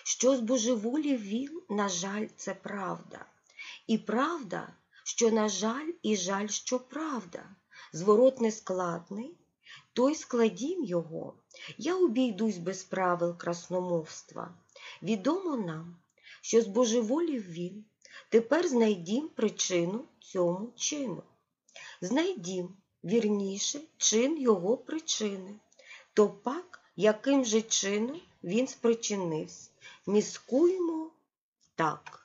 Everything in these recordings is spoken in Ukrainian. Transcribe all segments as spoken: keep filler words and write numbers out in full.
що збожеволів він, на жаль, це правда. І правда, що на жаль, і жаль, що правда. Зворот нескладний, то й складім його. Я обійдусь без правил красномовства. Відомо нам, що збожеволів він, тепер знайдім причину цьому чину. Знайдім, вірніше, чин його причини. То пак, яким же чином він спричинився. Міскуємо так.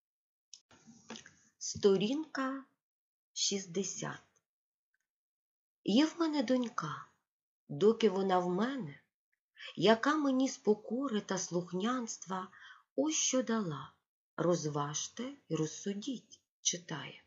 Сторінка шістдесят. Є в мене донька, доки вона в мене, яка мені з покори та слухнянства ось що дала. Розважте і розсудіть, читає.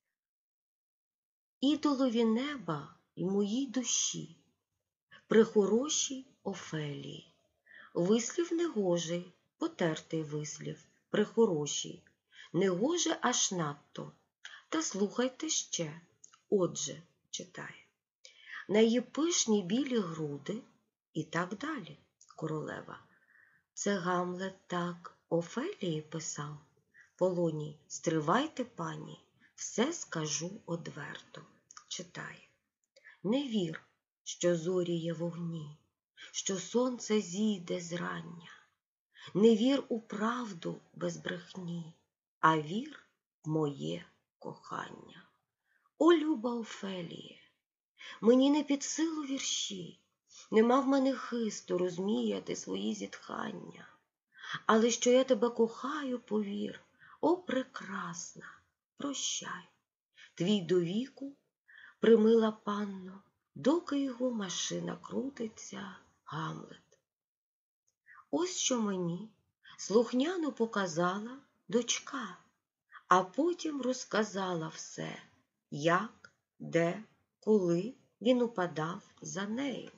Ідолові неба й моїй душі, прихорошій Офелії, вислів негожий, потертий вислів, прихорошій, негоже аж надто. Та слухайте ще, отже, читає. На її пишні білі груди і так далі, королева. Це Гамлет так Офелії писав. Полоній, стривайте, пані, все скажу одверто. Читає. Не вір, що зорі є вогні, що сонце зійде зрання. Не вір у правду без брехні, а вір в моє кохання. О, люба Офеліє, мені не під силу вірші, нема в мене хисту розміяти свої зітхання. Але що я тебе кохаю, повір, о, прекрасна, прощай. Твій до віку, примила панно, доки його машина крутиться, Гамлет. Ось що мені слухняно показала дочка, а потім розказала все, як, де, коли він упадав за нею.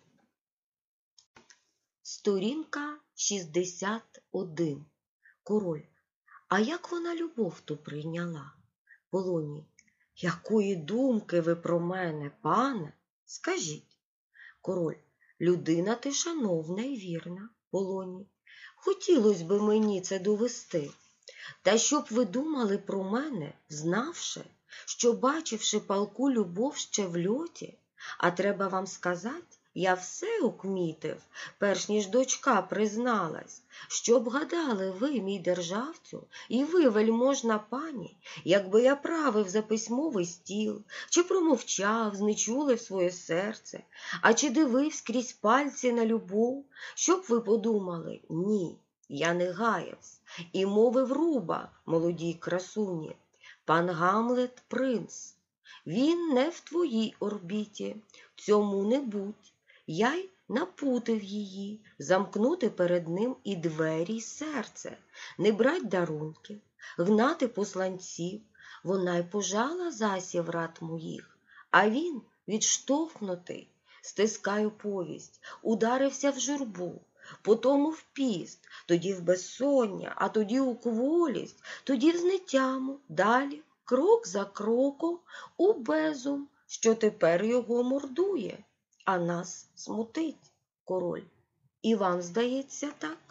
Сторінка шістдесят один. Король. А як вона любов ту прийняла? Полоній. Якої думки ви про мене, пане? Скажіть. Король. Людина ти шановна і вірна. Полоній. Хотілось би мені це довести. Та щоб ви думали про мене, знавши, що бачивши палку любов ще в льоті, а треба вам сказати, я все окмітив, перш ніж дочка призналась, щоб гадали ви, мій державцю, і ви, вельможна пані, якби я правив за письмовий стіл, чи промовчав, знечулив своє серце, а чи дивився крізь пальці на любов, щоб ви подумали, ні, я не гаявсь, і мовив руба молодій красуні, пан Гамлет принц, він не в твоїй орбіті, цьому не будь. Я й напутив її, замкнути перед ним і двері, й серце, не брать дарунків, гнати посланців, вона й пожала засів рад моїх, а він, відштовхнутий, стискаю повість, ударився в журбу, потому в піст, тоді в безсоння, а тоді у кволість, тоді в знетяму, далі, крок за кроком, у безум, що тепер його мордує. А нас смутить, король. І вам здається так?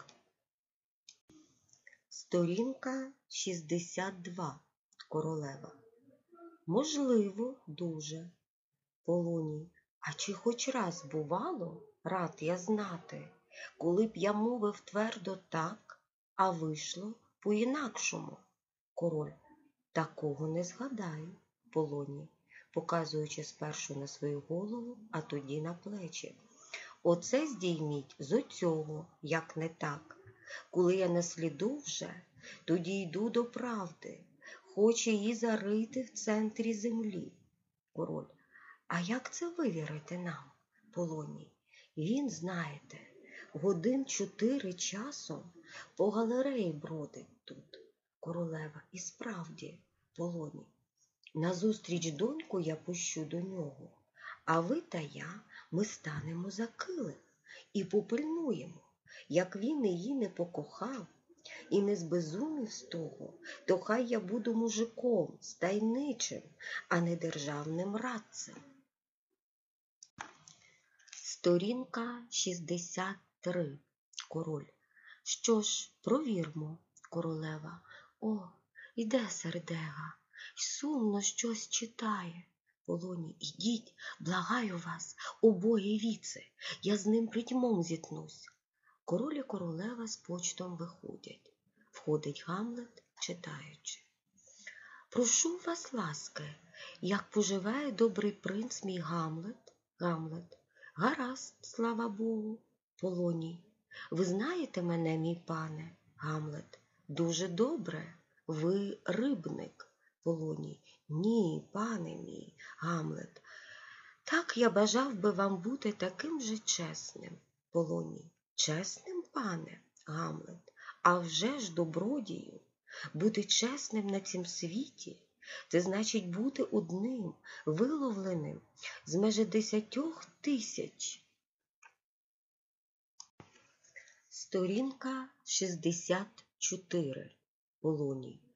Сторінка шістдесят два. Королева. Можливо, дуже. Полоній. А чи хоч раз бувало, рад я знати, коли б я мовив твердо так, а вийшло по-інакшому? Король. Такого не згадаю. Полоній, показуючи спершу на свою голову, а тоді на плечі. Оце здійміть з оцього, як не так. Коли я на сліду вже, тоді йду до правди, хочу її зарити в центрі землі. Король. А як це вивірити нам, Полоній? Він, знаєте, годин чотири часом по галереї бродить тут. Королева. І справді, Полоній. Назустріч доньку я пущу до нього, а ви та я, ми станемо за килим і попильнуємо, як він її не покохав і не збезумів з того, то хай я буду мужиком, стайничим, а не державним радцем. Сторінка шістдесят три. Король. Що ж, провірмо, королева. О, іде сердега, й сумно щось читає. Полоній, ідіть, благаю вас, обоє віце, я з ним притьмом зіткнусь. Король і королева з почтом виходять. Входить Гамлет, читаючи. Прошу вас ласки, як поживає добрий принц мій Гамлет? Гамлет. Гаразд, слава Богу. Полоній. Ви знаєте мене, мій пане? Гамлет. Дуже добре. Ви рибник. Полоній. Ні, пане мій. Гамлет. Так я бажав би вам бути таким же чесним. Полоній. Чесним, пане? Гамлет. А вже ж, добродію. Бути чесним на цім світі – це значить бути одним, виловленим з межі десятьох тисяч. Сторінка шістдесят чотири. Полоній.